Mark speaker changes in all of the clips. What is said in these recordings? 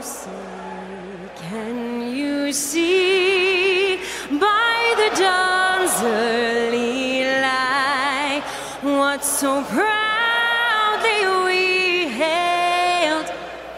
Speaker 1: Can you see by the dawn's early light what so proudly we hailed?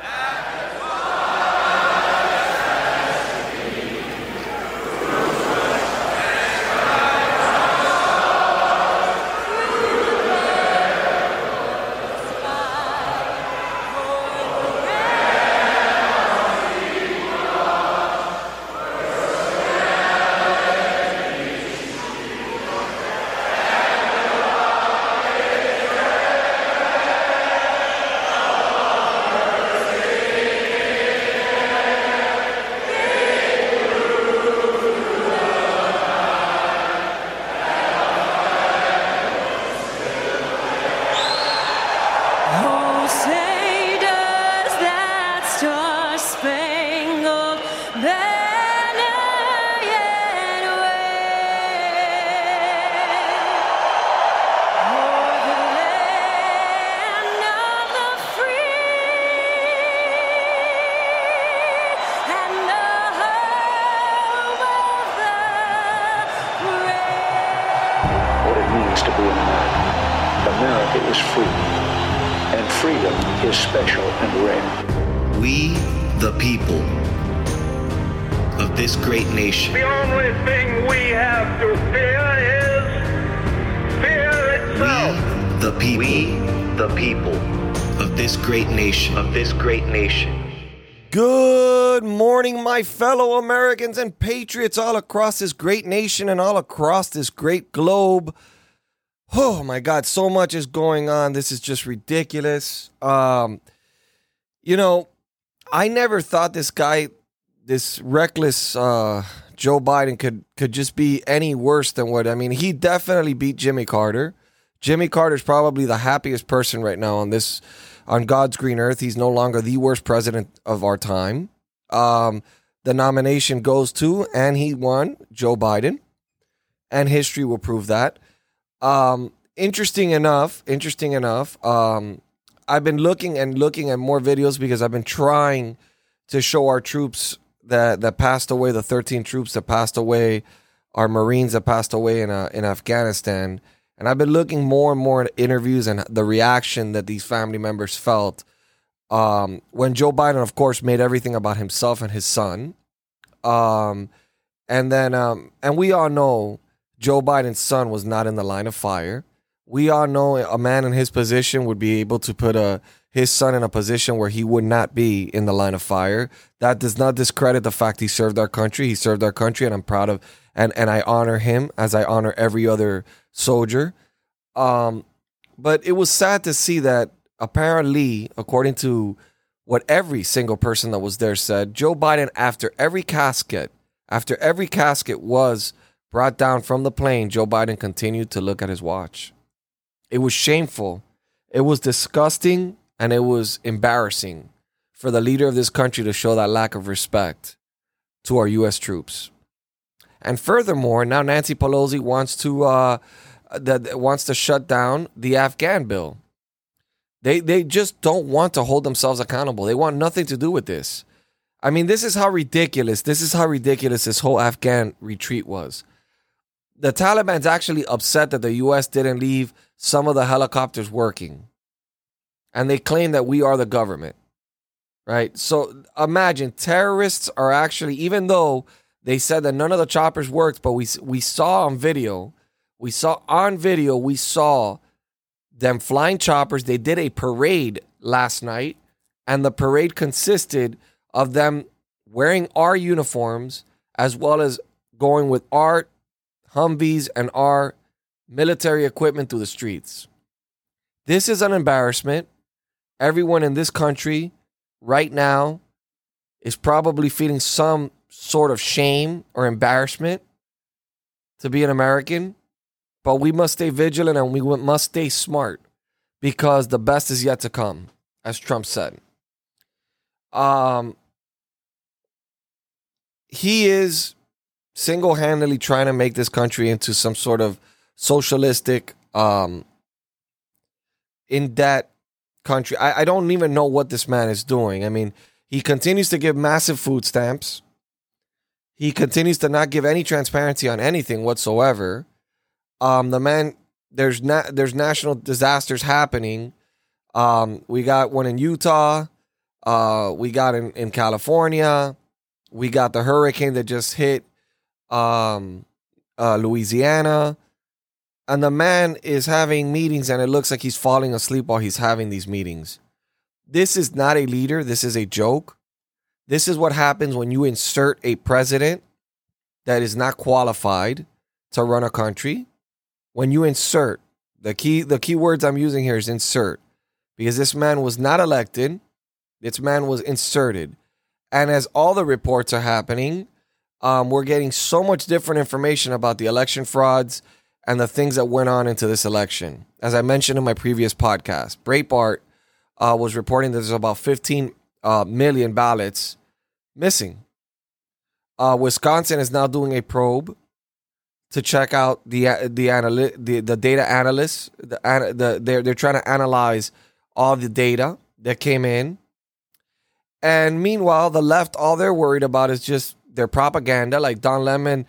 Speaker 2: America is free, and freedom is special and rare.
Speaker 3: We, the people of this great nation.
Speaker 4: The only thing we have to fear is fear itself.
Speaker 3: We, the people of this great nation.
Speaker 5: Good morning, my fellow Americans and patriots all across this great nation and all across this great globe. Oh my God, so much is going on. This is just ridiculous. I never thought this guy, this reckless Joe Biden could just be any worse than he definitely beat Jimmy Carter. Jimmy Carter's probably the happiest person right now on God's green earth. He's no longer the worst president of our time. The nomination goes to, and he won, Joe Biden. And history will prove that. Interesting enough, I've been looking at more videos because I've been trying to show our troops that passed away, the 13 troops that passed away, our Marines that passed away in Afghanistan. And I've been looking more and more at interviews and the reaction that these family members felt when Joe Biden, of course, made everything about himself and his son. And we all know Joe Biden's son was not in the line of fire. We all know a man in his position would be able to put his son in a position where he would not be in the line of fire. That does not discredit the fact he served our country. He served our country, and I'm proud of, and I honor him as I honor every other soldier. But it was sad to see that apparently, according to what every single person that was there said, Joe Biden, after every casket was brought down from the plane, Joe Biden continued to look at his watch. It was shameful. It was disgusting, and it was embarrassing for the leader of this country to show that lack of respect to our U.S. troops. And furthermore, now Nancy Pelosi wants to shut down the Afghan bill. They just don't want to hold themselves accountable. They want nothing to do with this. This is how ridiculous this whole Afghan retreat was. The Taliban's actually upset that the U.S. didn't leave some of the helicopters working. And they claim that we are the government, right? So imagine terrorists are actually, even though they said that none of the choppers worked, but we saw on video, we saw them flying choppers. They did a parade last night, and the parade consisted of them wearing our uniforms as well as going with our Humvees and our military equipment through the streets. This is an embarrassment. Everyone in this country right now is probably feeling some sort of shame or embarrassment to be an American, but we must stay vigilant and we must stay smart because the best is yet to come, as Trump said. He is single-handedly trying to make this country into some sort of socialistic, in-debt country. I don't even know what this man is doing. He continues to give massive food stamps. He continues to not give any transparency on anything whatsoever. The man, there's national disasters happening. We got one in Utah. We got in California. We got the hurricane that just hit Louisiana. And the man is having meetings, and it looks like he's falling asleep while he's having these meetings. This is not a leader. This is a joke. This is what happens when you insert a president that is not qualified to run a country. When you insert, the key words I'm using here is insert, because this man was not elected. This man was inserted. And as all the reports are happening, we're getting so much different information about the election frauds and the things that went on into this election. As I mentioned in my previous podcast, Breitbart was reporting that there's about 15 million ballots missing. Wisconsin is now doing a probe to check out the data analysts. They're trying to analyze all the data that came in. And meanwhile, the left, all they're worried about is just their propaganda, like Don Lemon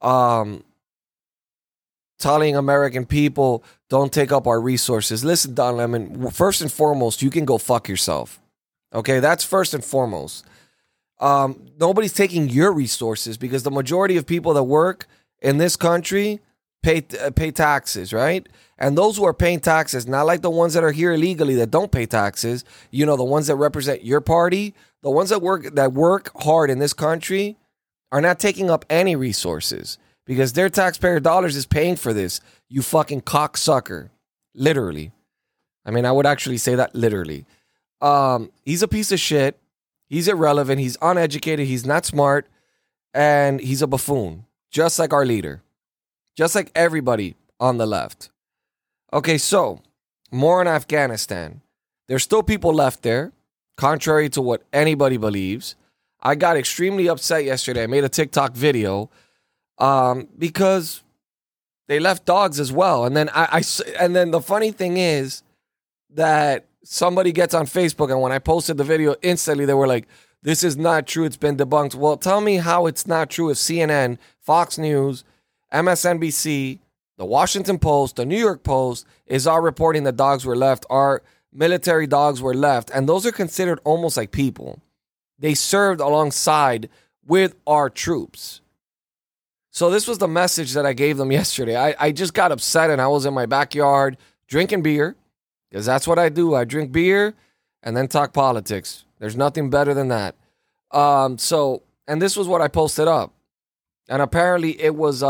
Speaker 5: telling American people, don't take up our resources. Listen, Don Lemon, first and foremost, you can go fuck yourself. Okay, that's first and foremost. Nobody's taking your resources, because the majority of people that work in this country pay taxes, right? And those who are paying taxes, not like the ones that are here illegally that don't pay taxes, you know, the ones that represent your party, the ones that work hard in this country are not taking up any resources, because their taxpayer dollars is paying for this. You fucking cocksucker. Literally. I mean, I would actually say that literally. He's a piece of shit. He's irrelevant. He's uneducated. He's not smart. And he's a buffoon. Just like our leader. Just like everybody on the left. Okay, so more on Afghanistan. There's still people left there, contrary to what anybody believes. I got extremely upset yesterday. I made a TikTok video because they left dogs as well. And then and then the funny thing is that somebody gets on Facebook, and when I posted the video, instantly they were like, this is not true. It's been debunked. Well, tell me how it's not true if CNN, Fox News, MSNBC, the Washington Post, the New York Post is all reporting that dogs were left. Our military dogs were left. And those are considered almost like people. They served alongside with our troops. So this was the message that I gave them yesterday. I just got upset, and I was in my backyard drinking beer, because that's what I do. I drink beer and then talk politics. There's nothing better than that. And this was what I posted up. And apparently it was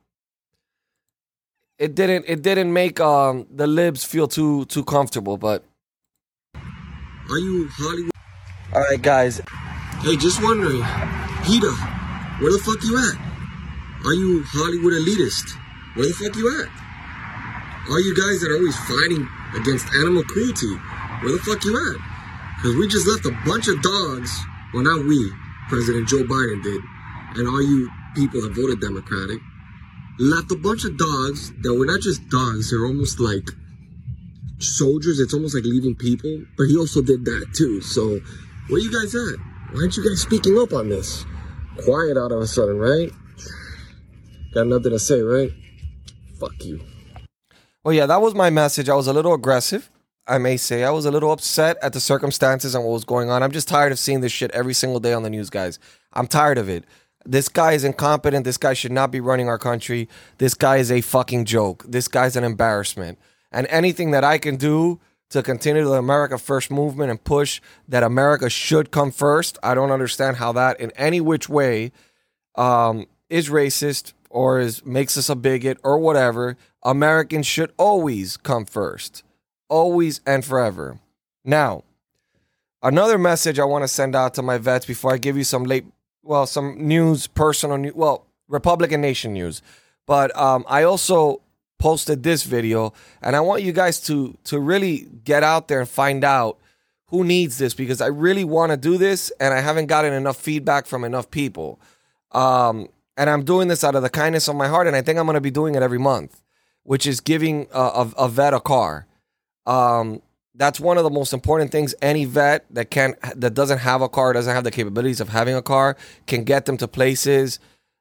Speaker 5: it didn't make the libs feel too comfortable, but are you Hollywood? All right, guys. Hey, just wondering, Peter, where the fuck you at? Are you Hollywood elitist? Where the fuck you at? All you guys that are always fighting against animal cruelty, where the fuck you at? Because we just left a bunch of dogs. Well, not we. President Joe Biden did. And all you people that voted Democratic left a bunch of dogs that were not just dogs. They're almost like soldiers. It's almost like leaving people. But he also did that too. So where you guys at? Why aren't you guys speaking up on this? Quiet out of a sudden, right? Got nothing to say, right? Fuck you. Well, yeah, that was my message. I was a little aggressive, I may say. I was a little upset at the circumstances and what was going on. I'm just tired of seeing this shit every single day on the news, guys. I'm tired of it. This guy is incompetent. This guy should not be running our country. This guy is a fucking joke. This guy's an embarrassment. And anything that I can do to continue the America First movement and push that America should come first, I don't understand how that in any which way is racist or makes us a bigot or whatever. Americans should always come first. Always and forever. Now, another message I want to send out to my vets before I give you some news, personal news, Republican Nation news. But I also posted this video, and I want you guys to really get out there and find out who needs this, because I really want to do this, and I haven't gotten enough feedback from enough people. And I'm doing this out of the kindness of my heart, and I think I'm going to be doing it every month, which is giving a vet a car. that's one of the most important things. Any vet that doesn't have a car, doesn't have the capabilities of having a car, can get them to places.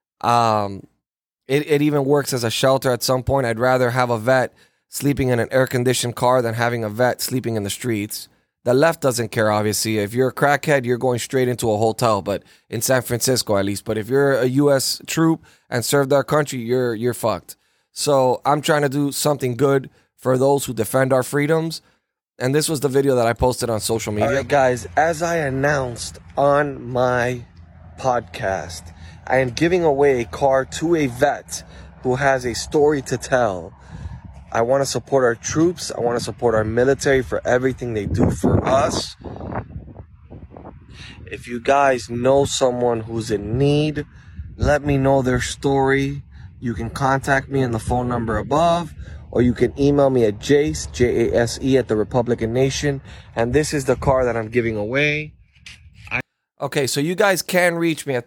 Speaker 5: It even works as a shelter at some point. I'd rather have a vet sleeping in an air-conditioned car than having a vet sleeping in the streets. The left doesn't care, obviously. If you're a crackhead, you're going straight into a hotel, but in San Francisco at least. But if you're a U.S. troop and served our country, you're fucked. So I'm trying to do something good for those who defend our freedoms. And this was the video that I posted on social media. All right, guys, as I announced on my podcast, I am giving away a car to a vet who has a story to tell. I want to support our troops. I want to support our military for everything they do for us. If you guys know someone who's in need, let me know their story. You can contact me on the phone number above, or you can email me at Jase, Jase, at the Republican Nation. And this is the car that I'm giving away. Okay, so you guys can reach me at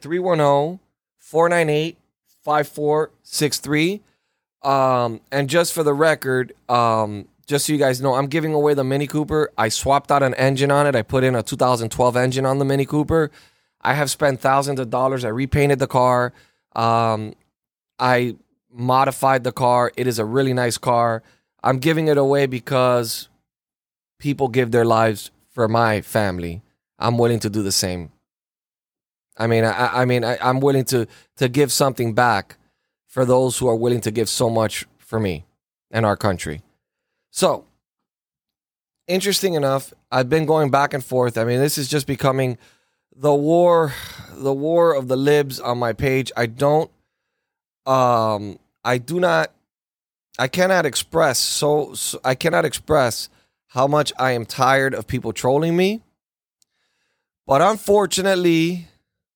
Speaker 5: 310-498-5463. And just for the record, just so you guys know, I'm giving away the Mini Cooper. I swapped out an engine on it. I put in a 2012 engine on the Mini Cooper. I have spent thousands of dollars. I repainted the car. I modified the car. It is a really nice car. I'm giving it away because people give their lives for my family. I'm willing to do the same. I'm willing to give something back for those who are willing to give so much for me and our country. So, interesting enough, I've been going back and forth. I mean, this is just becoming the war of the libs on my page. I cannot express how much I am tired of people trolling me. But unfortunately,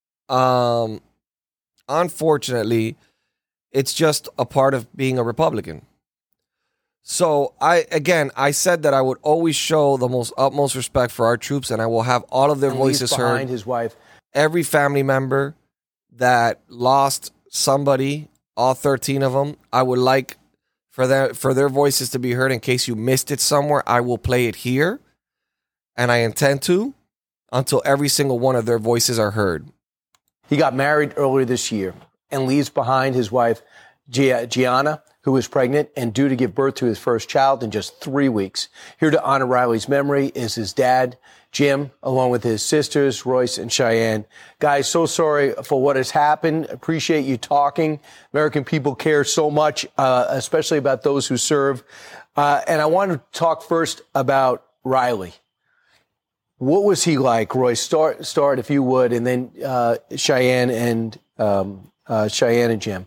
Speaker 5: it's just a part of being a Republican. So I said that I would always show the utmost respect for our troops, and I will have all of their voices heard.
Speaker 6: Behind his wife.
Speaker 5: Every family member that lost somebody, all 13 of them, I would like for their voices to be heard. In case you missed it somewhere, I will play it here, and I intend to, until every single one of their voices are heard.
Speaker 6: He got married earlier this year and leaves behind his wife, Gianna, who is pregnant and due to give birth to his first child in just 3 weeks. Here to honor Riley's memory is his dad, Jim, along with his sisters, Royce and Cheyenne. Guys, so sorry for what has happened. Appreciate you talking. American people care so much, especially about those who serve. And I want to talk first about Riley. What was he like, Royce? Start if you would, and then Cheyenne and Jim.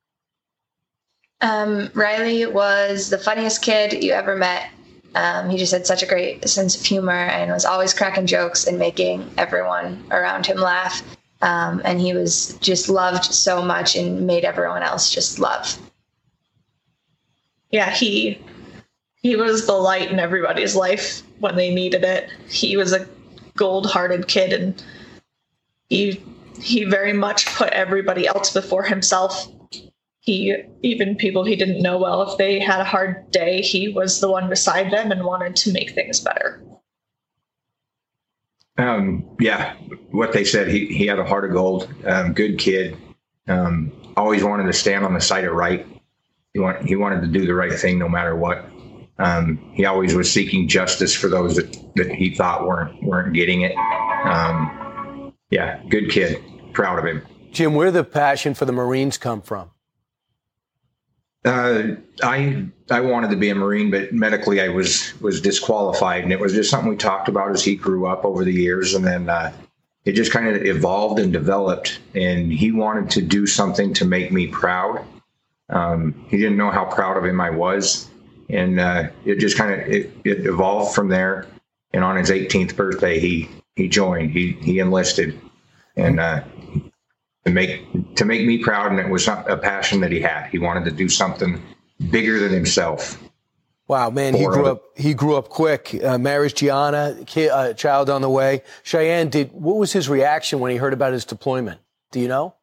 Speaker 7: Riley was the funniest kid you ever met. He just had such a great sense of humor and was always cracking jokes and making everyone around him laugh. And he was just loved so much and made everyone else just love.
Speaker 8: Yeah, he was the light in everybody's life when they needed it. He was a gold-hearted kid, and he very much put everybody else before himself. Even people he didn't know well, if they had a hard day, he was the one beside them and wanted to make things better.
Speaker 9: Yeah, what they said, he had a heart of gold, good kid, always wanted to stand on the side of right. He wanted to do the right thing no matter what. He always was seeking justice for those that he thought weren't getting it. Yeah, good kid, proud of him.
Speaker 6: Jim, where did the passion for the Marines come from?
Speaker 9: I wanted to be a Marine, but medically I was disqualified, and it was just something we talked about as he grew up over the years, and then it just kind of evolved and developed, and he wanted to do something to make me proud. He didn't know how proud of him I was, and it just kind of it evolved from there. And on his 18th birthday, he joined. He enlisted, and to make me proud, and it was a passion that he had. He wanted to do something bigger than himself.
Speaker 6: Wow, man, he grew up quick. Marries Gianna, child on the way. Cheyenne, what was his reaction when he heard about his deployment? Do you know?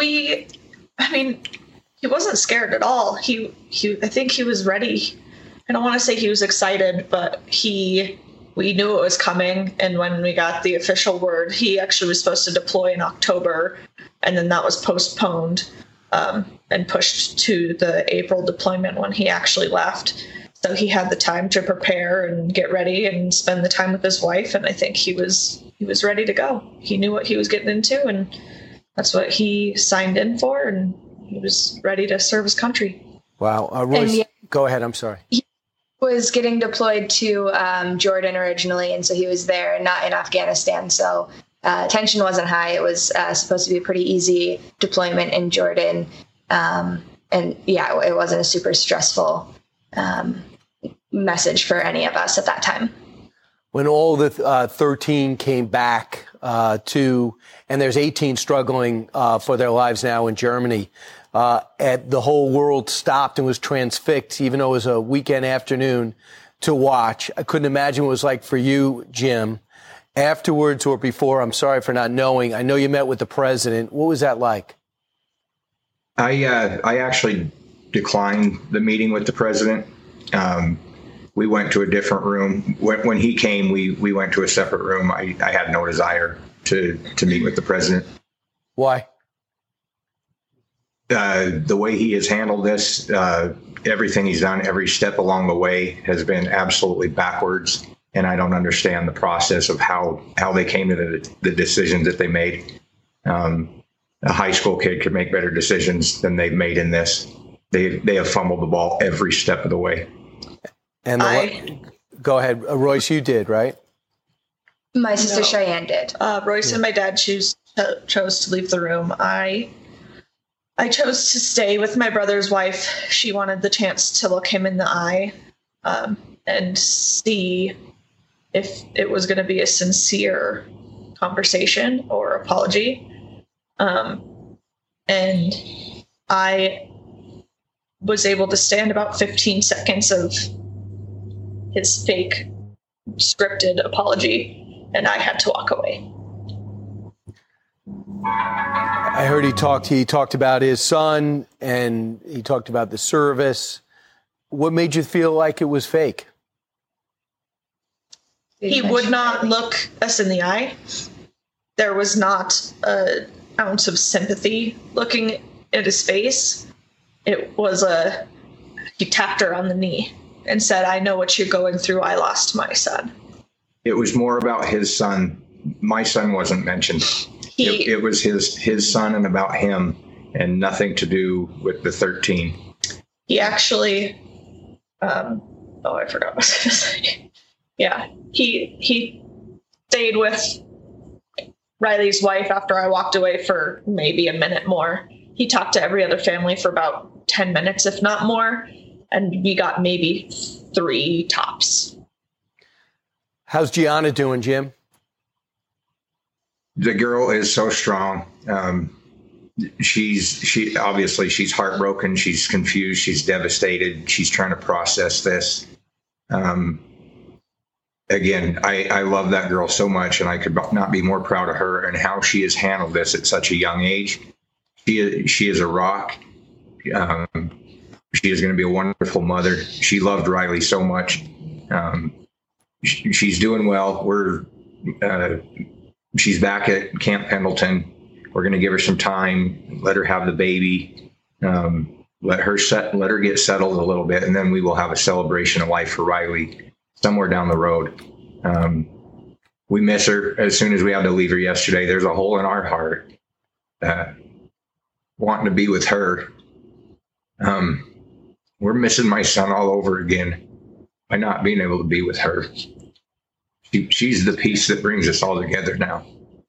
Speaker 8: He wasn't scared at all. I think he was ready. don't want to say he was excited, but we knew it was coming. And when we got the official word, he actually was supposed to deploy in October, and then that was postponed and pushed to the April deployment when he actually left. So he had the time to prepare and get ready and spend the time with his wife. And I think he was ready to go. He knew what he was getting into, and that's what he signed in for. And he was ready to serve his country.
Speaker 6: Wow. Royce, go ahead. I'm sorry.
Speaker 7: He was getting deployed to Jordan originally, and so he was there, not in Afghanistan. So tension wasn't high. It was supposed to be a pretty easy deployment in Jordan. And yeah, it wasn't a super stressful message for any of us at that time.
Speaker 6: When all the 13 came back and there's 18 struggling for their lives now in Germany, the whole world stopped and was transfixed, even though it was a weekend afternoon to watch. I couldn't imagine what it was like for you, Jim. Afterwards or before, I'm sorry for not knowing. I know you met with the president. What was that like?
Speaker 9: I actually declined the meeting with the president. We went to a different room. When he came, we went to a separate room. I had no desire to meet with the president.
Speaker 6: Why?
Speaker 9: The way he has handled this, everything he's done, every step along the way has been absolutely backwards. And I don't understand the process of how they came to the decisions that they made. A high school kid could make better decisions than they've made in this. They have fumbled the ball every step of the way.
Speaker 6: And go ahead, Royce, you did, right?
Speaker 7: My sister Cheyenne did.
Speaker 8: Royce and my dad chose to leave the room. I chose to stay with my brother's wife. She wanted the chance to look him in the eye and see if it was going to be a sincere conversation or apology. And I was able to stand about 15 seconds of his fake scripted apology, and I had to walk away.
Speaker 6: I heard he talked about his son, and he talked about the service. What made you feel like it was fake?
Speaker 8: He would not look us in the eye. There was not an ounce of sympathy looking at his face. It was he tapped her on the knee and said, "I know what you're going through. I lost my son."
Speaker 9: It was more about his son. My son wasn't mentioned. It was his son and about him, and nothing to do with the 13.
Speaker 8: He actually, I forgot what I was going to say. Yeah, he stayed with Riley's wife after I walked away for maybe a minute more. He talked to every other family for about 10 minutes, if not more, and we got maybe 3 tops.
Speaker 6: How's Gianna doing, Jim?
Speaker 9: The girl is so strong. She obviously she's heartbroken. She's confused. She's devastated. She's trying to process this. Again, I love that girl so much, and I could not be more proud of her and how she has handled this at such a young age. She is a rock. She is going to be a wonderful mother. She loved Riley so much. She's doing well. She's back at Camp Pendleton. We're going to give her some time, let her have the baby, let her get settled a little bit, and then we will have a celebration of life for Riley somewhere down the road. We miss her. As soon as we had to leave her yesterday, there's a hole in our heart wanting to be with her. We're missing my son all over again by not being able to be with her. She's the piece that brings us all together now.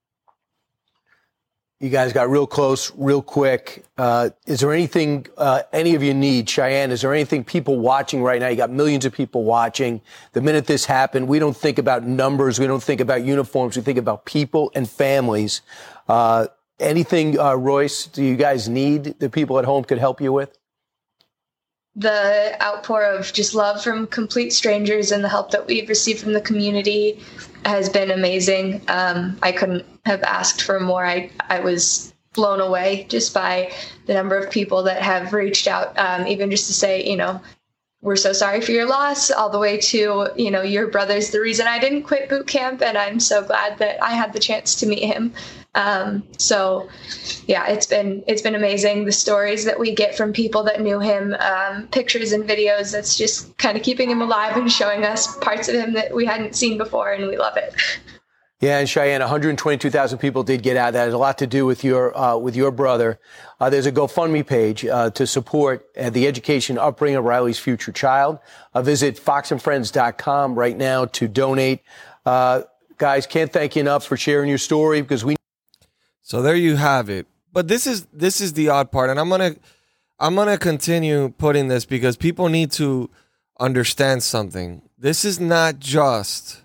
Speaker 6: You guys got real close, real quick. Is there anything any of you need? Cheyenne, is there anything people watching right now? You got millions of people watching. The minute this happened, we don't think about numbers. We don't think about uniforms. We think about people and families. Anything, Royce, do you guys need that people at home could help you with?
Speaker 7: The outpour of just love from complete strangers and the help that we've received from the community has been amazing. I couldn't have asked for more. I was blown away just by the number of people that have reached out, even just to say, we're so sorry for your loss, all the way to, your brother's the reason I didn't quit boot camp, and I'm so glad that I had the chance to meet him. So yeah, it's been amazing. The stories that we get from people that knew him, pictures and videos, that's just kind of keeping him alive and showing us parts of him that we hadn't seen before, and we love it.
Speaker 6: Yeah, and Cheyenne, 122,000 people did get out. That has a lot to do with your brother. There's a GoFundMe page to support the education upbringing of Riley's future child. Visit foxandfriends.com right now to donate. Guys, can't thank you enough for sharing your story, because we.
Speaker 5: So there you have it. But this is the odd part, and I'm gonna continue putting this because people need to understand something. This is not just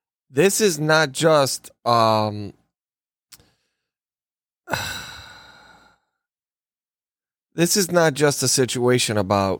Speaker 5: this is not just a situation about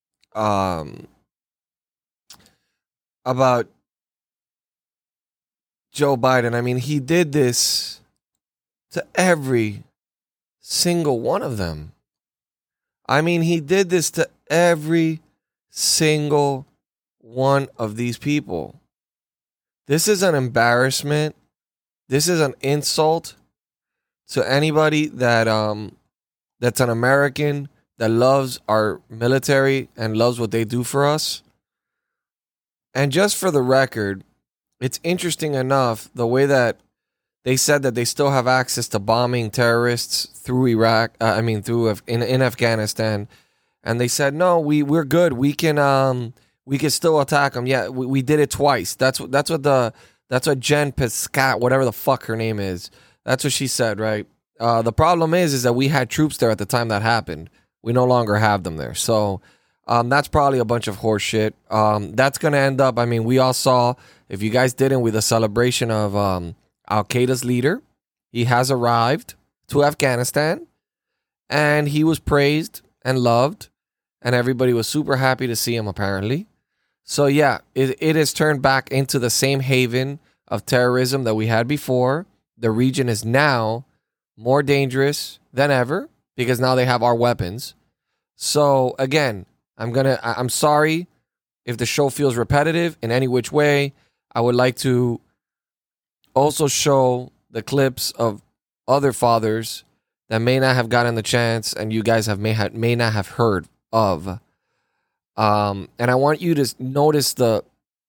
Speaker 5: Joe Biden. I mean, he did this to every single one of them. I mean, he did this to every single one of these people. This is an embarrassment. This is an insult to anybody that that's an American that loves our military and loves what they do for us. And just for the record, it's interesting enough the way that they said that they still have access to bombing terrorists through Iraq. In Afghanistan, and they said no, we're good. We can still attack them. Yeah, we did it twice. That's what Jen Piscat, whatever the fuck her name is. That's what she said, right? The problem is that we had troops there at the time that happened. We no longer have them there. So that's probably a bunch of horse shit. That's going to end up, I mean, we all saw, if you guys didn't, with the celebration of Al-Qaeda's leader. He has arrived to Afghanistan, and he was praised and loved, and everybody was super happy to see him, apparently. So yeah, it has turned back into the same haven of terrorism that we had before. The region is now more dangerous than ever because now they have our weapons. So again, I'm sorry if the show feels repetitive in any which way. I would like to also show the clips of other fathers that may not have gotten the chance and you guys may not have heard of. And I want you to notice the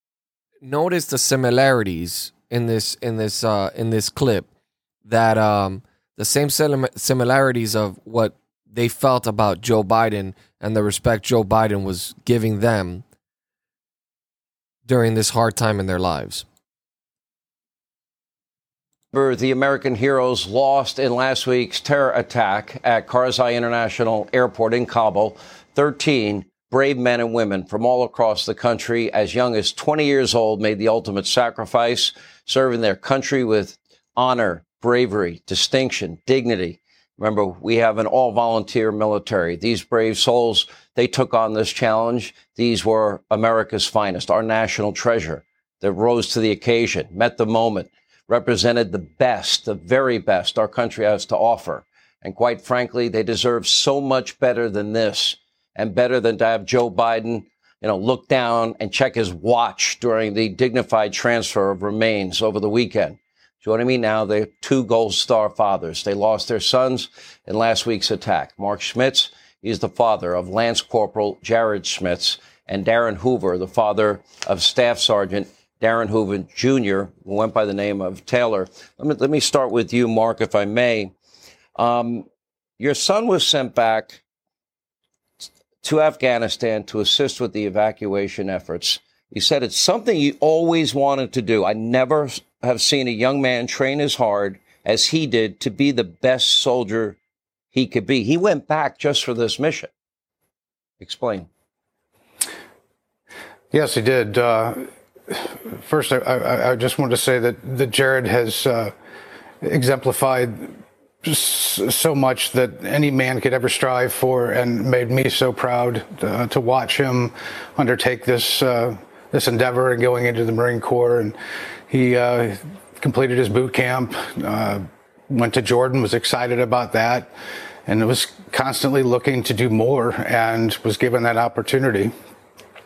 Speaker 5: similarities in this clip, that the same similarities of what they felt about Joe Biden and the respect Joe Biden was giving them during this hard time in their lives.
Speaker 10: The American heroes lost in last week's terror attack at Karzai International Airport in Kabul. 13 brave men and women from all across the country, as young as 20 years old, made the ultimate sacrifice, serving their country with honor, bravery, distinction, dignity. Remember, we have an all-volunteer military. These brave souls, they took on this challenge. These were America's finest, our national treasure, that rose to the occasion, met the moment, represented the best, the very best our country has to offer. And quite frankly, they deserve so much better than this, and better than to have Joe Biden, look down and check his watch during the dignified transfer of remains over the weekend. Joining me now, they're two Gold Star fathers. They lost their sons in last week's attack. Mark Schmitz, he's the father of Lance Corporal Jared Schmitz, and Darren Hoover, the father of Staff Sergeant Darren Hoover Jr., who went by the name of Taylor. Let me start with you, Mark, if I may. Your son was sent back to Afghanistan to assist with the evacuation efforts. You said it's something you always wanted to do. I never have seen a young man train as hard as he did to be the best soldier he could be. He went back just for this mission. Explain.
Speaker 11: Yes, he did. First, I just want to say that Jared has exemplified so much that any man could ever strive for, and made me so proud to watch him undertake this endeavor and going into the Marine Corps. And he completed his boot camp, went to Jordan, was excited about that, and was constantly looking to do more, and was given that opportunity.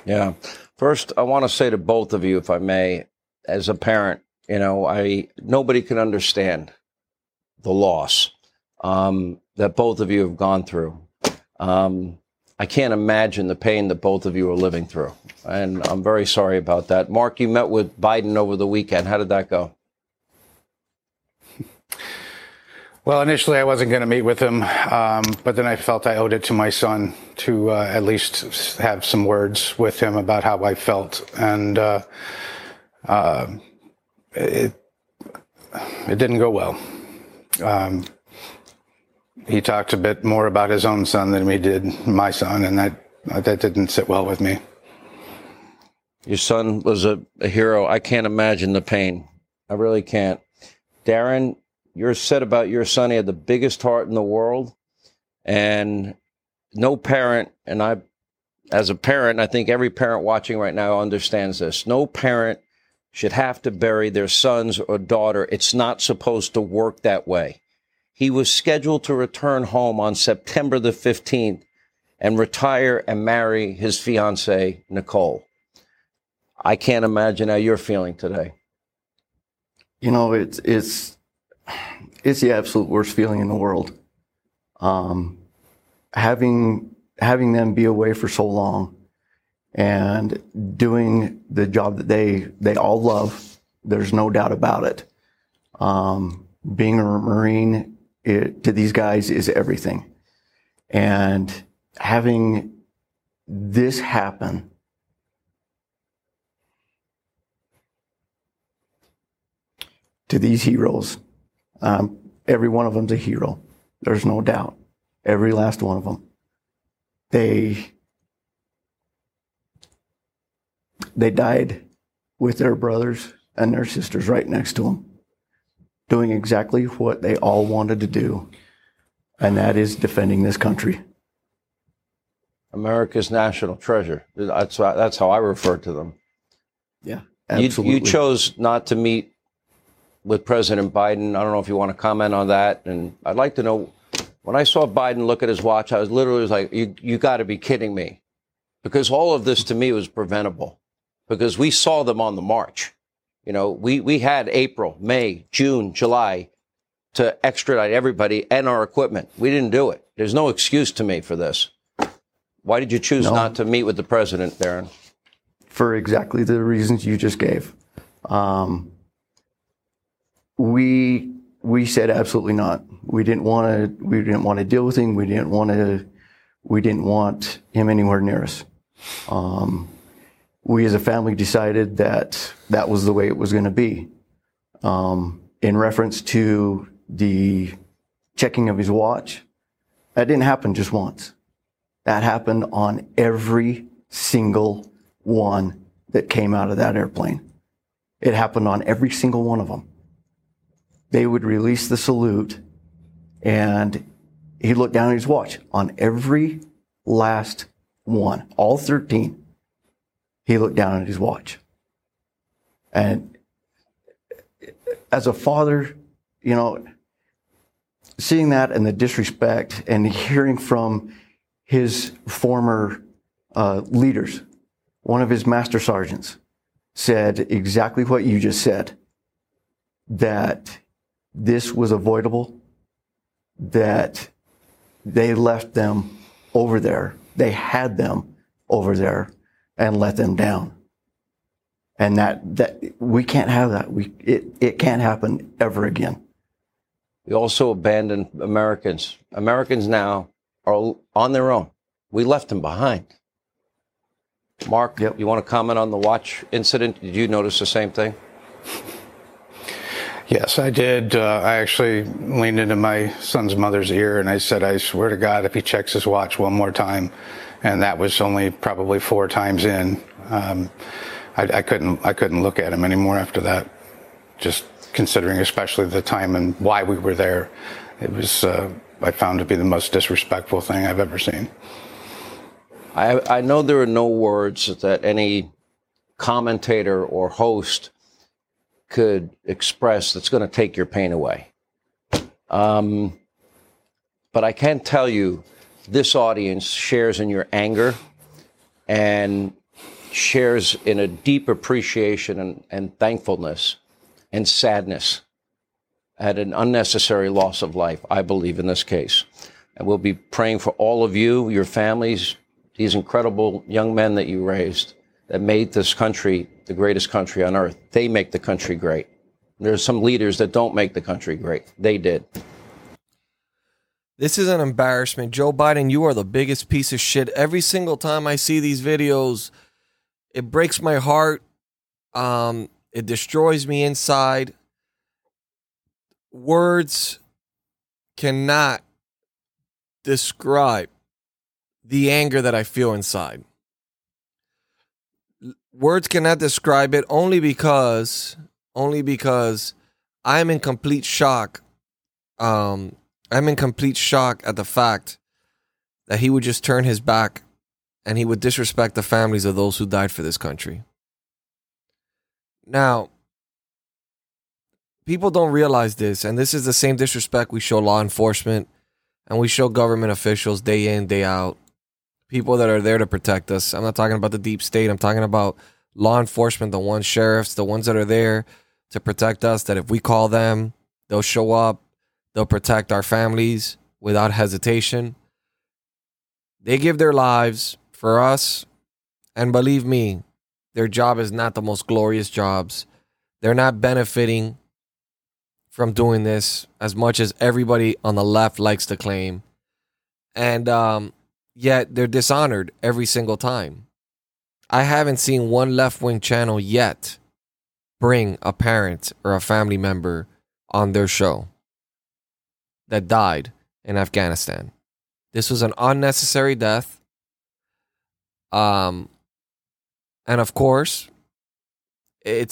Speaker 10: Yeah. First, I want to say to both of you, if I may, as a parent, nobody can understand the loss that both of you have gone through. I can't imagine the pain that both of you are living through. And I'm very sorry about that. Mark, you met with Biden over the weekend. How did that go?
Speaker 11: Well, initially I wasn't going to meet with him, but then I felt I owed it to my son to at least have some words with him about how I felt. And it didn't go well. He talked a bit more about his own son than he did my son, and that didn't sit well with me.
Speaker 10: Your son was a hero. I can't imagine the pain. I really can't. Darren, you're said about your son, he had the biggest heart in the world. And no parent, and as a parent, I think every parent watching right now understands this. No parent should have to bury their sons or daughter. It's not supposed to work that way. He was scheduled to return home on September the 15th and retire and marry his fiancée, Nicole. I can't imagine how you're feeling today.
Speaker 12: It's the absolute worst feeling in the world. Having them be away for so long and doing the job that they all love, there's no doubt about it. Being a Marine to these guys is everything. And having this happen to these heroes, every one of them's a hero. There's no doubt. Every last one of them. They died with their brothers and their sisters right next to them, doing exactly what they all wanted to do, and that is defending this country.
Speaker 10: America's national treasure. That's how I refer to them.
Speaker 12: Yeah, absolutely.
Speaker 10: You chose not to meet with President Biden. I don't know if you want to comment on that. And I'd like to know, when I saw Biden look at his watch, I was literally like, you got to be kidding me. Because all of this to me was preventable. Because we saw them on the march. We had April, May, June, July to extradite everybody and our equipment. We didn't do it. There's no excuse to me for this. Why did you choose not to meet with the president, Darren?
Speaker 12: For exactly the reasons you just gave. We said absolutely not. We didn't want to deal with him. We didn't want him anywhere near us. We as a family decided that was the way it was going to be. In reference to the checking of his watch, that didn't happen just once. That happened on every single one that came out of that airplane. It happened on every single one of them. They would release the salute, and he looked down at his watch on every last one, all 13. He looked down at his watch. And as a father, seeing that and the disrespect and hearing from his former leaders, one of his master sergeants said exactly what you just said, that this was avoidable, that they left them over there. They had them over there and let them down. And that we can't have that. It can't happen ever again.
Speaker 10: We also abandoned Americans. Americans now are on their own. We left them behind. Mark, You want to comment on the watch incident? Did you notice the same thing?
Speaker 11: Yes, I did. I actually leaned into my son's mother's ear and I said, I swear to God, if he checks his watch one more time, and that was only probably 4 times in, I couldn't look at him anymore after that. Just considering especially the time and why we were there, it was I found to be the most disrespectful thing I've ever seen.
Speaker 10: I know there are no words that any commentator or host could express that's going to take your pain away. But I can tell you, this audience shares in your anger, and shares in a deep appreciation and thankfulness and sadness at an unnecessary loss of life, I believe, in this case. And we'll be praying for all of you, your families, these incredible young men that you raised that made this country the greatest country on earth. They make the country great. There's some leaders that don't make the country great. They did.
Speaker 5: This is an embarrassment. Joe Biden, you are the biggest piece of shit. Every single time I see these videos, it breaks my heart. It destroys me inside. Words cannot describe the anger that I feel inside. Words cannot describe it only because I'm in complete shock. I'm in complete shock at the fact that he would just turn his back and he would disrespect the families of those who died for this country. Now, people don't realize this, and this is the same disrespect we show law enforcement and we show government officials day in, day out. People that are there to protect us. I'm not talking about the deep state. I'm talking about law enforcement, the ones, sheriffs, the ones that are there to protect us, that if we call them, they'll show up. They'll protect our families without hesitation. They give their lives for us. And believe me, their job is not the most glorious jobs. They're not benefiting from doing this as much as everybody on the left likes to claim. And yet they're dishonored every single time. I haven't seen one left-wing channel yet bring a parent or a family member on their show that died in Afghanistan. This was an unnecessary death. And of course, it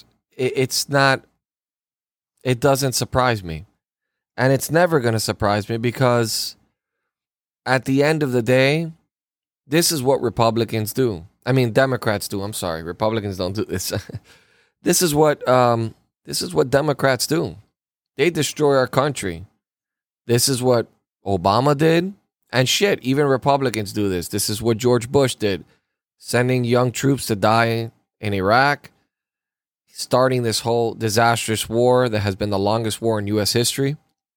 Speaker 5: doesn't surprise me. And it's never going to surprise me because at the end of the day, this is what Republicans do. I mean, Democrats do. I'm sorry. Republicans don't do this. This is what Democrats do. They destroy our country. This is what Obama did. And shit, even Republicans do this. This is what George Bush did. Sending young troops to die in Iraq. Starting this whole disastrous war that has been the longest war in U.S. history.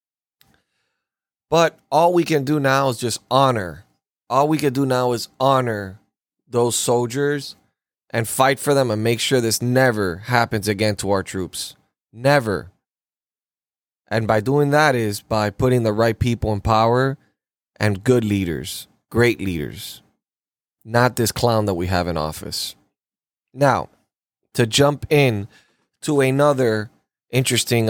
Speaker 5: But all we can do now is just honor. All we can do now is honor those soldiers and fight for them and make sure this never happens again to our troops. Never. And by doing that is by putting the right people in power and good leaders, great leaders, not this clown that we have in office. Now, to jump in to another interesting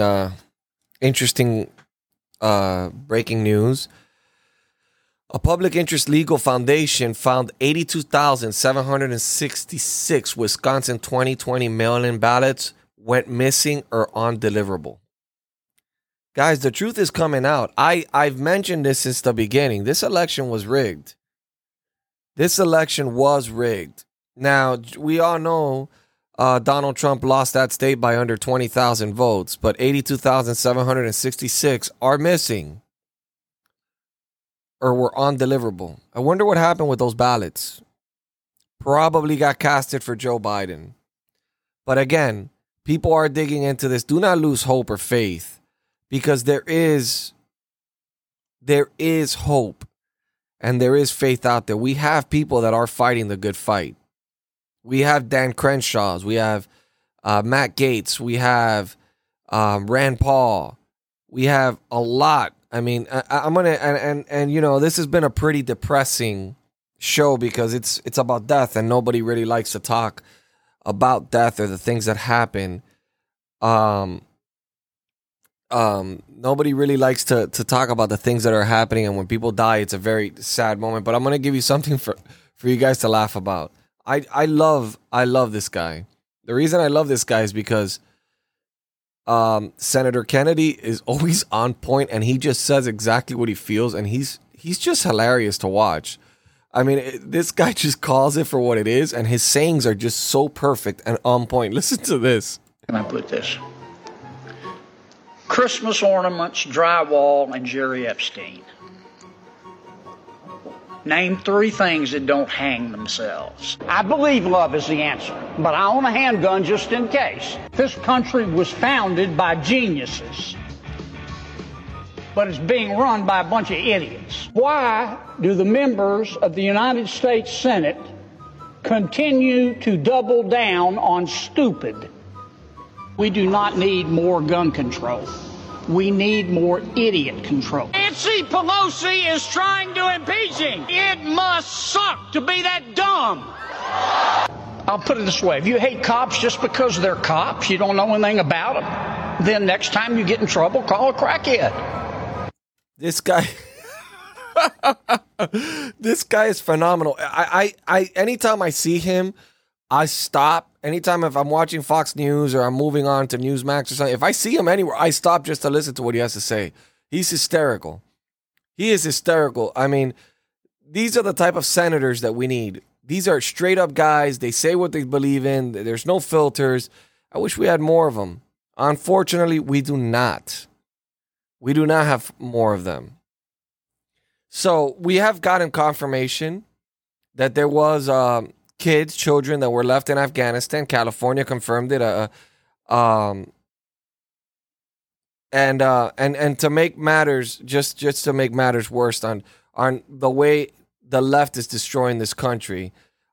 Speaker 5: breaking news. A public interest legal foundation found 82,766 Wisconsin 2020 mail-in ballots went missing or undeliverable. Guys, the truth is coming out. I've mentioned this since the beginning. This election was rigged. This election was rigged. Now, we all know Donald Trump lost that state by under 20,000 votes, but 82,766 are missing or were undeliverable. I wonder what happened with those ballots. Probably got casted for Joe Biden. But again, people are digging into this. Do not lose hope or faith, because there is hope and there is faith out there. We have people that are fighting the good fight. We have Dan Crenshaws. We have Matt Gaetz. We have Rand Paul. We have a lot. I mean, I'm gonna and you know, this has been a pretty depressing show because it's about death and nobody really likes to talk about death or the things that happen. Nobody really likes to talk about the things that are happening, and when people die, it's a very sad moment. But I'm gonna give you something for you guys to laugh about. I love this guy. The reason I love this guy is because Senator Kennedy is always on point, and he just says exactly what he feels, and he's just hilarious to watch. I mean, this guy just calls it for what it is, and his sayings are just so perfect and on point. Listen to this.
Speaker 13: Can I put this? Christmas ornaments, drywall, and Jerry Epstein. Name 3 things that don't hang themselves. I believe love is the answer, but I own a handgun just in case. This country was founded by geniuses, but it's being run by a bunch of idiots. Why do the members of the United States Senate continue to double down on stupid? We do not need more gun control. We need more idiot control. Nancy Pelosi is trying to impeach him. It must suck to be that dumb. I'll put it this way. If you hate cops just because they're cops, you don't know anything about them, then next time you get in trouble, call a crackhead.
Speaker 5: This guy... This guy is phenomenal. I anytime I see him, I stop. Anytime if I'm watching Fox News or I'm moving on to Newsmax or something, if I see him anywhere, I stop just to listen to what he has to say. He's hysterical. He is hysterical. I mean, these are the type of senators that we need. These are straight up guys. They say what they believe in. There's no filters. I wish we had more of them. Unfortunately, we do not. We do not have more of them. So we have gotten confirmation that there was children that were left in Afghanistan. California confirmed it. And to make matters just to make matters worse on the way the left is destroying this country.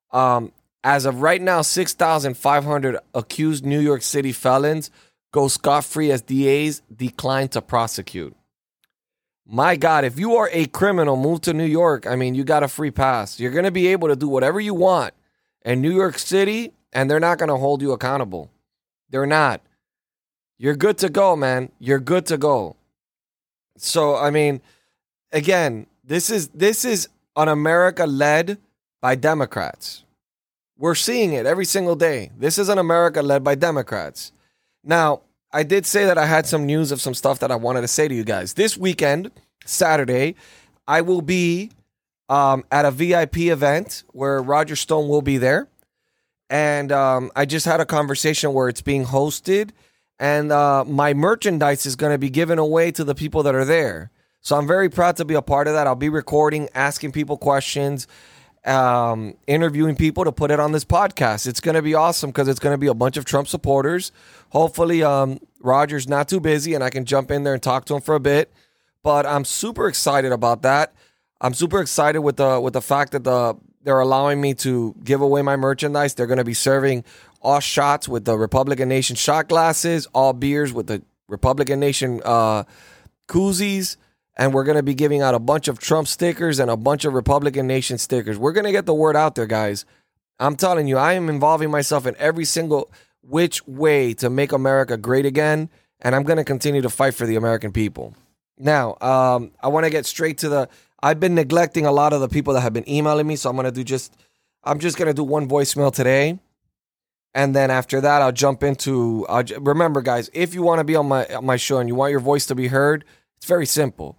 Speaker 5: As of right now, 6,500 accused New York City felons go scot-free as DAs decline to prosecute. My God, if you are a criminal, move to New York. I mean, you got a free pass. You're going to be able to do whatever you want in New York City, and they're not going to hold you accountable. They're not. You're good to go, man. You're good to go. So, I mean, again, this is an America led by Democrats. We're seeing it every single day. This is an America led by Democrats. Now, I did say that I had some news of some stuff that I wanted to say to you guys. This weekend, Saturday, I will be at a VIP event where Roger Stone will be there. And I just had a conversation where it's being hosted. And my merchandise is going to be given away to the people that are there. So I'm very proud to be a part of that. I'll be recording, asking people questions, interviewing people to put it on this podcast. It's going to be awesome because it's going to be a bunch of Trump supporters. Hopefully, Roger's not too busy and I can jump in there and talk to him for a bit. But I'm super excited about that. I'm super excited with the fact that they're allowing me to give away my merchandise. They're going to be serving all shots with the Republican Nation shot glasses, all beers with the Republican Nation koozies. And we're going to be giving out a bunch of Trump stickers and a bunch of Republican Nation stickers. We're going to get the word out there, guys. I'm telling you, I am involving myself in every single which way to make America great again. And I'm going to continue to fight for the American people. Now, I want to get straight to I've been neglecting a lot of the people that have been emailing me. So I'm just going to do one voicemail today. And then after that, I'll jump into, remember guys, if you want to be on my show and you want your voice to be heard, it's very simple.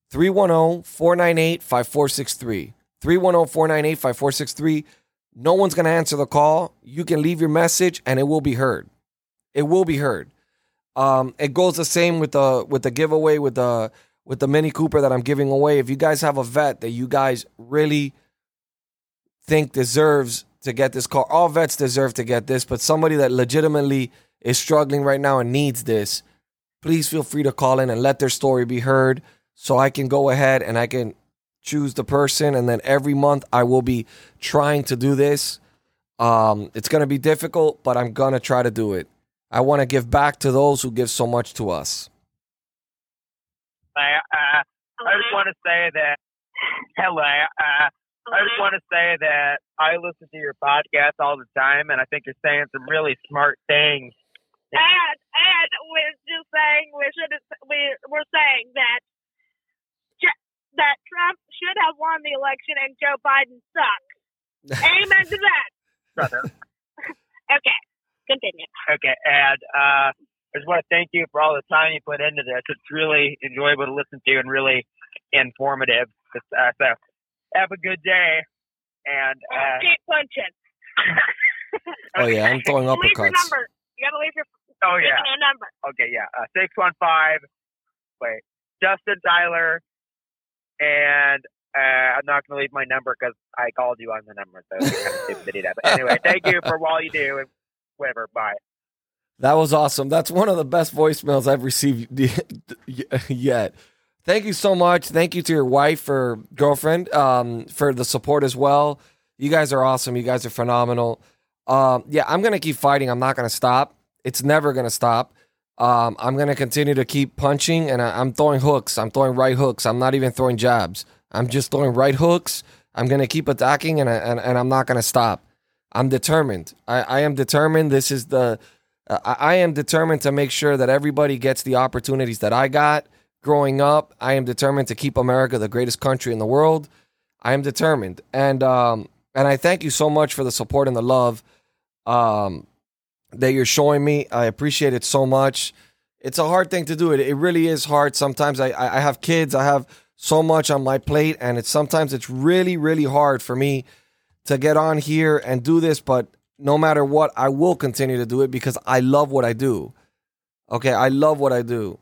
Speaker 5: 310-498-5463. 310-498-5463. No one's going to answer the call. You can leave your message and it will be heard. It will be heard. It goes the same with the giveaway with the Mini Cooper that I'm giving away. If you guys have a vet that you guys really think deserves to get this car, all vets deserve to get this, but somebody that legitimately is struggling right now and needs this, please feel free to call in and let their story be heard so I can go ahead and I can choose the person. And then every month I will be trying to do this. It's going to be difficult, but I'm going to try to do it. I want to give back to those who give so much to us.
Speaker 14: I just want to say that, hello, I just want to say that I listen to your podcast all the time, and I think you're saying some really smart things.
Speaker 15: And we're just saying we're saying that Trump should have won the election and Joe Biden sucks. Amen to that,
Speaker 14: brother.
Speaker 15: Okay, continue.
Speaker 14: Okay, and I just want to thank you for all the time you put into this. It's really enjoyable to listen to and really informative. So have a good day, and
Speaker 15: keep punching.
Speaker 5: Oh yeah, I'm throwing uppercuts.
Speaker 15: Leave your number. You gotta leave your number.
Speaker 14: Okay, yeah. 615. Wait, Justin Tyler, and I'm not going to leave my number because I called you on the number. So it's kind of stupid to do that. But anyway, thank you for all you do and whatever. Bye.
Speaker 5: That was awesome. That's one of the best voicemails I've received yet. Thank you so much. Thank you to your wife or girlfriend for the support as well. You guys are awesome. You guys are phenomenal. Yeah, I'm going to keep fighting. I'm not going to stop. It's never going to stop. I'm going to continue to keep punching, and I'm throwing hooks. I'm throwing right hooks. I'm not even throwing jabs. I'm just throwing right hooks. I'm going to keep attacking, and I'm not going to stop. I'm determined. I am determined. This is I am determined to make sure that everybody gets the opportunities that I got growing up. I am determined to keep America the greatest country in the world. I am determined. And I thank you so much for the support and the love that you're showing me. I appreciate it so much. It's a hard thing to do. It really is hard. Sometimes I have kids. I have so much on my plate, and sometimes it's really, really hard for me to get on here and do this, but no matter what, I will continue to do it because I love what I do. Okay, I love what I do.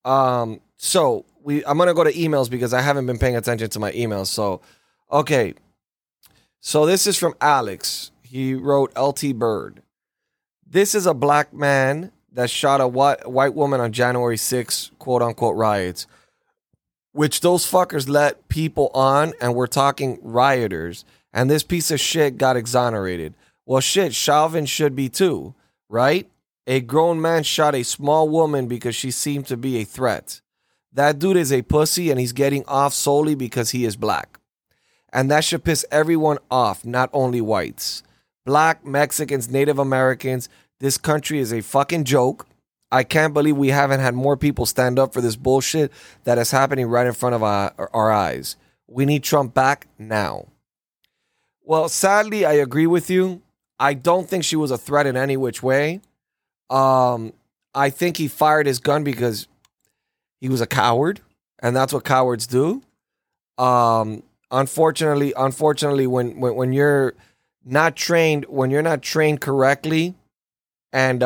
Speaker 5: So I'm going to go to emails because I haven't been paying attention to my emails. So, okay. So this is from Alex. He wrote LT Bird. This is a black man that shot a white woman on January 6th, quote unquote, riots, which those fuckers let people on, and we're talking rioters, and this piece of shit got exonerated. Well, shit, Chauvin should be too, right? A grown man shot a small woman because she seemed to be a threat. That dude is a pussy, and he's getting off solely because he is black. And that should piss everyone off, not only whites. Black, Mexicans, Native Americans, this country is a fucking joke. I can't believe we haven't had more people stand up for this bullshit that is happening right in front of our eyes. We need Trump back now. Well, sadly, I agree with you. I don't think she was a threat in any which way. I think he fired his gun because he was a coward, and that's what cowards do. Unfortunately, when you're not trained correctly, and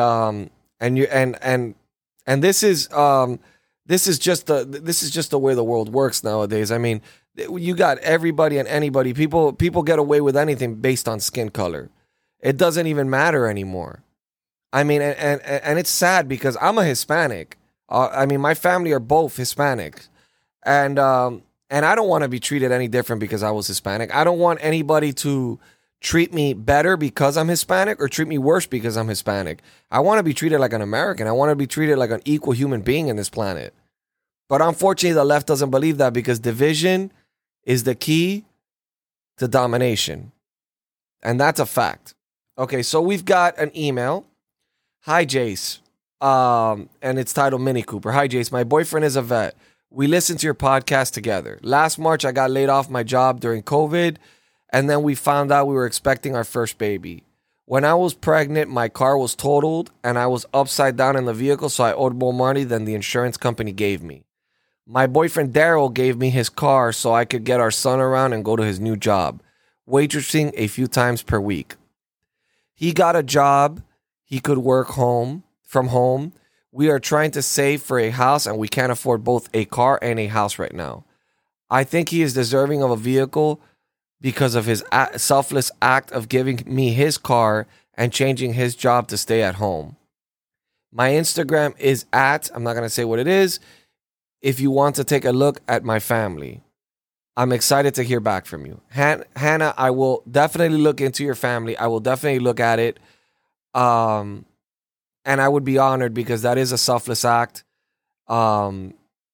Speaker 5: this is just the way the world works nowadays. I mean, you got everybody and anybody. People get away with anything based on skin color. It doesn't even matter anymore. I mean, and it's sad because I'm a Hispanic. I mean, my family are both Hispanic, and I don't want to be treated any different because I was Hispanic. I don't want anybody to treat me better because I'm Hispanic or treat me worse because I'm Hispanic. I want to be treated like an American. I want to be treated like an equal human being in this planet. But unfortunately, the left doesn't believe that because division is the key to domination. And that's a fact. Okay, so we've got an email. Hi, Jace. And it's titled Mini Cooper. Hi, Jace. My boyfriend is a vet. We listened to your podcast together. Last March, I got laid off my job during COVID, and then we found out we were expecting our first baby. When I was pregnant, my car was totaled, and I was upside down in the vehicle, so I owed more money than the insurance company gave me. My boyfriend Daryl gave me his car so I could get our son around and go to his new job, waitressing a few times per week. He got a job. He could work from home. We are trying to save for a house, and we can't afford both a car and a house right now. I think he is deserving of a vehicle because of his selfless act of giving me his car and changing his job to stay at home. My Instagram is I'm not going to say what it is, if you want to take a look at my family. I'm excited to hear back from you. Hannah, I will definitely look into your family. I will definitely look at it. And I would be honored because that is a selfless act. I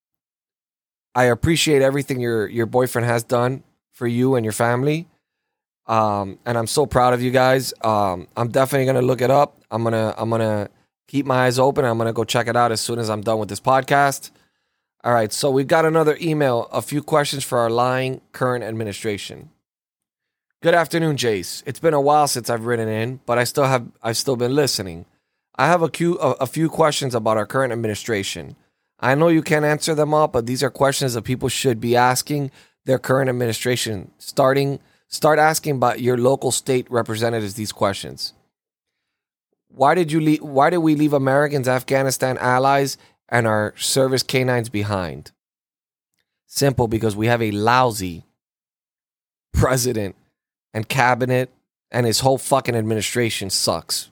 Speaker 5: appreciate everything your boyfriend has done for you and your family. And I'm so proud of you guys. I'm definitely going to look it up. I'm going to keep my eyes open. I'm going to go check it out as soon as I'm done with this podcast. All right, so we've got another email, a few questions for our lying current administration. Good afternoon, Jace. It's been a while since I've written in, but I've still been listening. I have a few questions about our current administration. I know you can't answer them all, but these are questions that people should be asking their current administration. Start asking about your local state representatives these questions. Why did we leave Americans, Afghanistan allies, and our service canines behind? Simple, because we have a lousy president and cabinet and his whole fucking administration sucks.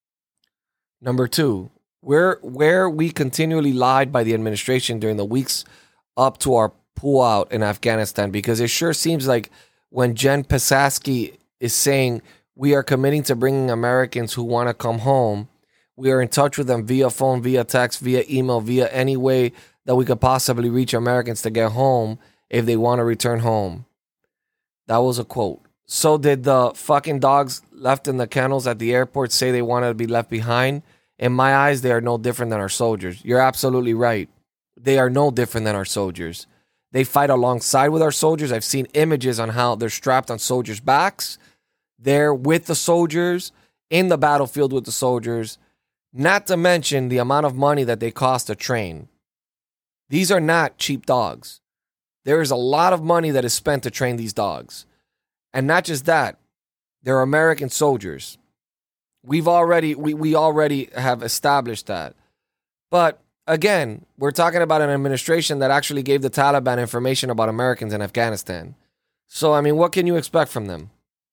Speaker 5: Number two, where we continually lied by the administration during the weeks up to our pullout in Afghanistan, because it sure seems like when Jen Psaki is saying we are committing to bringing Americans who want to come home, we are in touch with them via phone, via text, via email, via any way that we could possibly reach Americans to get home if they want to return home. That was a quote. So did the fucking dogs left in the kennels at the airport say they wanted to be left behind? In my eyes, they are no different than our soldiers. You're absolutely right. They are no different than our soldiers. They fight alongside with our soldiers. I've seen images on how they're strapped on soldiers' backs. They're with the soldiers, in the battlefield with the soldiers, not to mention the amount of money that they cost to train. These are not cheap dogs. There is a lot of money that is spent to train these dogs. And not just that, they're American soldiers. We already have established that. But again, we're talking about an administration that actually gave the Taliban information about Americans in Afghanistan. So, I mean, what can you expect from them?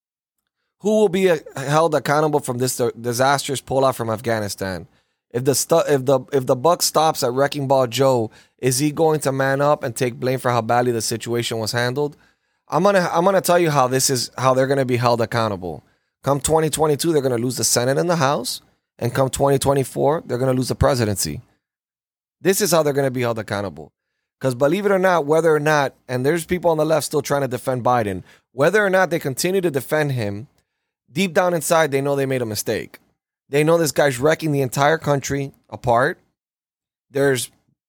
Speaker 5: Who will be held accountable from this disastrous pullout from Afghanistan? If the buck stops at Wrecking Ball Joe, is he going to man up and take blame for how badly the situation was handled? I'm gonna tell you how they're gonna be held accountable. Come 2022, they're gonna lose the Senate and the House, and come 2024, they're gonna lose the presidency. This is how they're gonna be held accountable. Because believe it or not, whether or not, and there's people on the left still trying to defend Biden, whether or not they continue to defend him, deep down inside, they know they made a mistake. They know this guy's wrecking the entire country apart. There's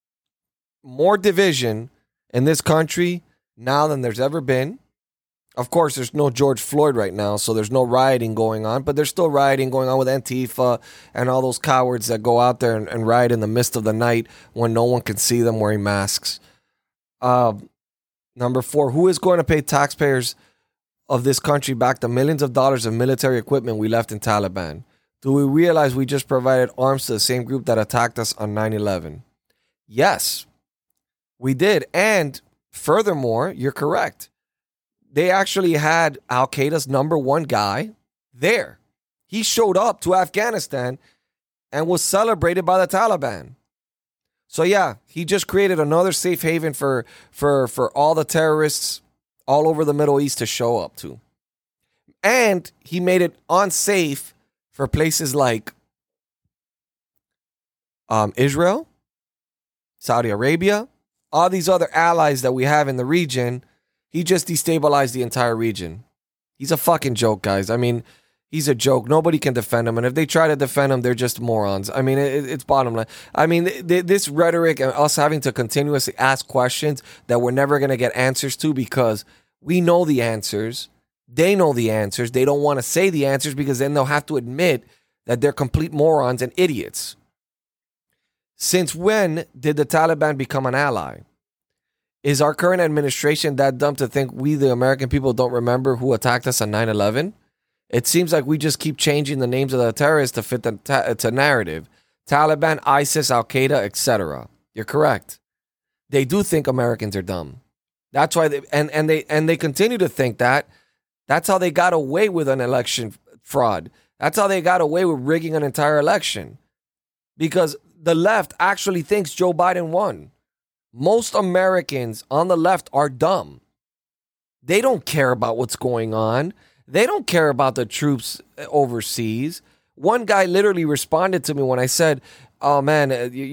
Speaker 5: more division in this country now than there's ever been. Of course, there's no George Floyd right now, so there's no rioting going on, but there's still rioting going on with Antifa and all those cowards that go out there and riot in the midst of the night when no one can see them wearing masks. Number 4, who is going to pay taxpayers of this country back the millions of dollars of military equipment we left in Taliban? Do we realize we just provided arms to the same group that attacked us on 9/11? Yes, we did. And furthermore, you're correct. They actually had Al-Qaeda's number one guy there. He showed up to Afghanistan and was celebrated by the Taliban. So yeah, he just created another safe haven for all the terrorists all over the Middle East to show up to. And he made it unsafe for places like Israel, Saudi Arabia, all these other allies that we have in the region. He just destabilized the entire region. He's a fucking joke, guys. I mean, he's a joke. Nobody can defend him. And if they try to defend him, they're just morons. I mean, it's bottom line. I mean, this rhetoric and us having to continuously ask questions that we're never going to get answers to because we know the answers. They know the answers. They don't want to say the answers because then they'll have to admit that they're complete morons and idiots. Since when did the Taliban become an ally? Is our current administration that dumb to think we, the American people, don't remember who attacked us on 9/11? It seems like we just keep changing the names of the terrorists to fit the narrative. Taliban, ISIS, Al-Qaeda, etc. You're correct. They do think Americans are dumb. That's why they continue to think that. That's how they got away with an election fraud. That's how they got away with rigging an entire election. Because the left actually thinks Joe Biden won. Most Americans on the left are dumb. They don't care about what's going on. They don't care about the troops overseas. One guy literally responded to me when I said, "Oh man,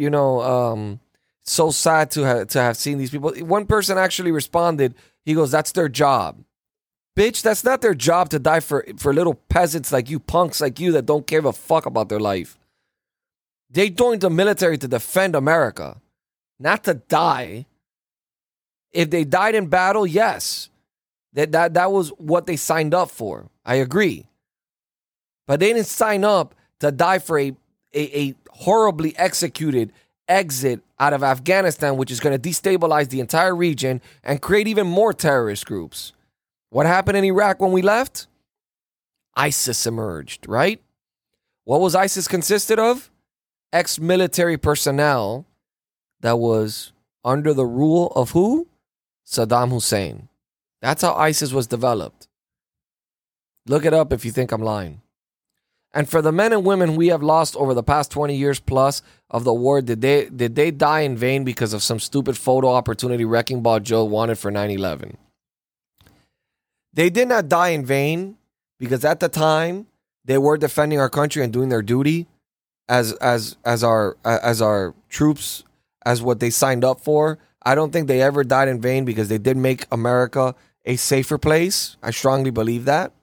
Speaker 5: so sad to have seen these people." One person actually responded. He goes, "That's their job." Bitch, that's not their job to die for little peasants like you, punks like you that don't give a fuck about their life. They joined the military to defend America, not to die. If they died in battle, yes. That was what they signed up for. I agree. But they didn't sign up to die for a horribly executed exit out of Afghanistan, which is going to destabilize the entire region and create even more terrorist groups. What happened in Iraq when we left? ISIS emerged, right? What was ISIS consisted of? Ex-military personnel that was under the rule of who? Saddam Hussein. That's how ISIS was developed. Look it up if you think I'm lying. And for the men and women we have lost over the past 20 years plus of the war, did they die in vain because of some stupid photo opportunity Wrecking Ball Joe wanted for 9/11? They did not die in vain because at the time they were defending our country and doing their duty as our troops, as what they signed up for. I don't think they ever died in vain because they did make America a safer place. I strongly believe that.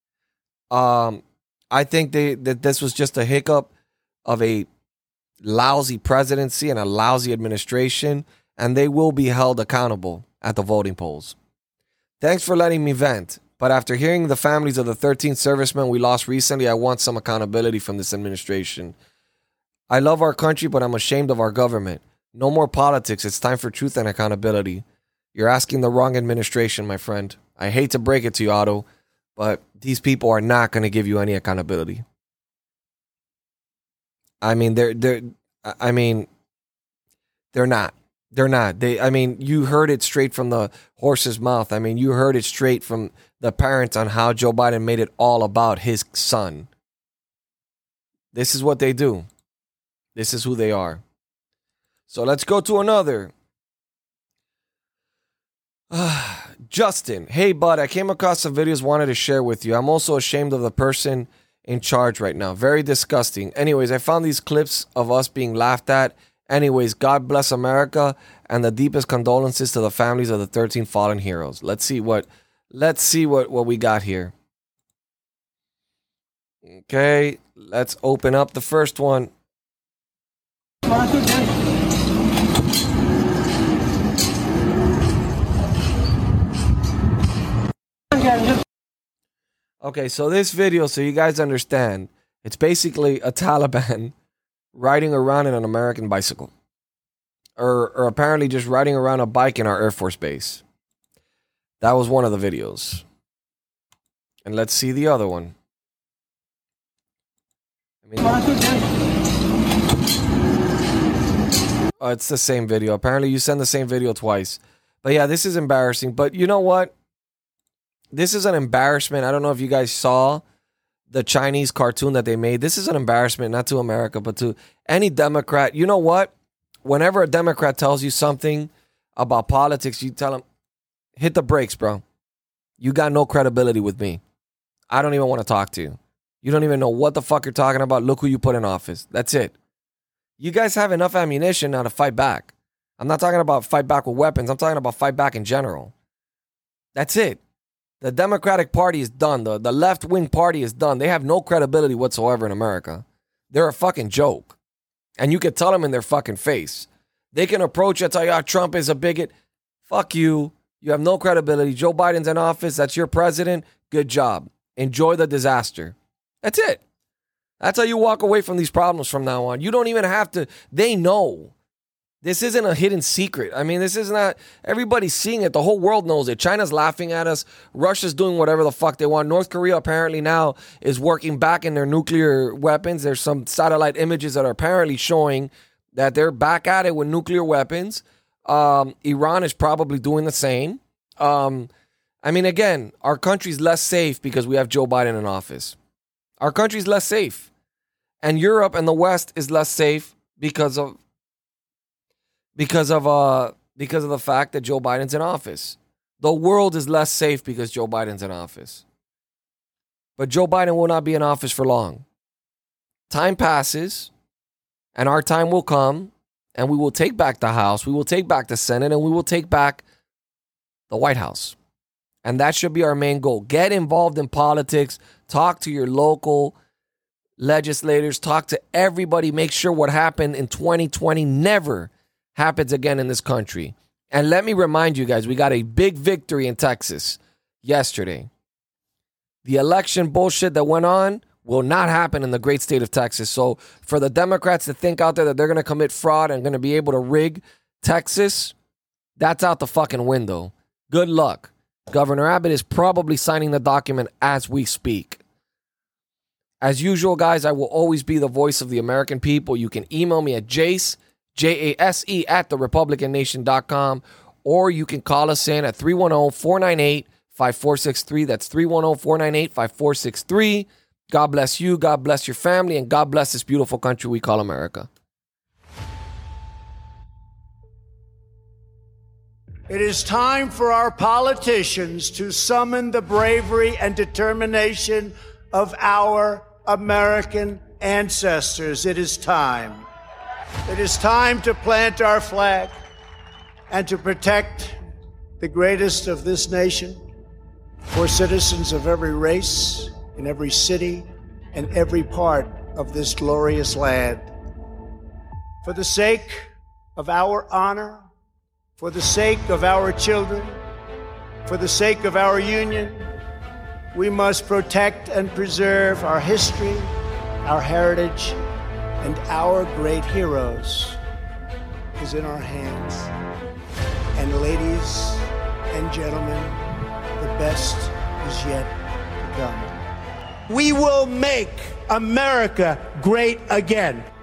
Speaker 5: I think that this was just a hiccup of a lousy presidency and a lousy administration, and they will be held accountable at the voting polls. Thanks for letting me vent, but after hearing the families of the 13 servicemen we lost recently, I want some accountability from this administration. I love our country, but I'm ashamed of our government. No more politics. It's time for truth and accountability. You're asking the wrong administration, my friend. I hate to break it to you, Otto, but these people are not going to give you any accountability. I mean, they're not. They're not. You heard it straight from the horse's mouth. I mean, you heard it straight from the parents on how Joe Biden made it all about his son. This is what they do. This is who they are. So let's go to another. Justin, hey bud, I came across some videos wanted to share with you. I'm also ashamed of the person in charge right now. Very disgusting. Anyways, I found these clips of us being laughed at. Anyways, God bless America and the deepest condolences to the families of the 13 fallen heroes. Let's see what we got here. Okay, let's open up the first one. Okay, so this video, so you guys understand, it's basically a Taliban riding around in an American bicycle. Or apparently just riding around a bike in our Air Force Base. That was one of the videos. And let's see the other one. Oh, it's the same video. Apparently you send the same video twice. But yeah, this is embarrassing. But you know what? This is an embarrassment. I don't know if you guys saw the Chinese cartoon that they made. This is an embarrassment, not to America, but to any Democrat. You know what? Whenever a Democrat tells you something about politics, you tell them, hit the brakes, bro. You got no credibility with me. I don't even want to talk to you. You don't even know what the fuck you're talking about. Look who you put in office. That's it. You guys have enough ammunition now to fight back. I'm not talking about fight back with weapons. I'm talking about fight back in general. That's it. The Democratic Party is done. The left-wing party is done. They have no credibility whatsoever in America. They're a fucking joke. And you can tell them in their fucking face. They can approach you and tell you, Trump is a bigot. Fuck you. You have no credibility. Joe Biden's in office. That's your president. Good job. Enjoy the disaster. That's it. That's how you walk away from these problems from now on. You don't even have to. They know. This isn't a hidden secret. I mean, this is not, everybody's seeing it. The whole world knows it. China's laughing at us. Russia's doing whatever the fuck they want. North Korea apparently now is working back in their nuclear weapons. There's some satellite images that are apparently showing that they're back at it with nuclear weapons. Iran is probably doing the same. I mean, again, our country's less safe because we have Joe Biden in office. Our country's less safe. And Europe and the West is less safe because of the fact that Joe Biden's in office. The world is less safe because Joe Biden's in office. But Joe Biden will not be in office for long. Time passes, and our time will come, and we will take back the House, we will take back the Senate, and we will take back the White House. And that should be our main goal. Get involved in politics. Talk to your local legislators. Talk to everybody. Make sure what happened in 2020 never happens again in this country. And let me remind you guys, we got a big victory in Texas yesterday. The election bullshit that went on will not happen in the great state of Texas. So for the Democrats to think out there that they're going to commit fraud and going to be able to rig Texas, that's out the fucking window. Good luck. Governor Abbott is probably signing the document as we speak. As usual, guys, I will always be the voice of the American people. You can email me at Jase, Jase, at therepublicannation.com, or you can call us in at 310-498-5463. That's 310-498-5463. God bless you, God bless your family, and God bless this beautiful country we call America.
Speaker 16: It is time for our politicians to summon the bravery and determination of our American ancestors. It is time. It is time to plant our flag and to protect the greatest of this nation for citizens of every race, in every city, and every part of this glorious land. For the sake of our honor, for the sake of our children, for the sake of our union, we must protect and preserve our history, our heritage, and our great heroes is in our hands. And ladies and gentlemen, the best is yet to come. We will make America great again.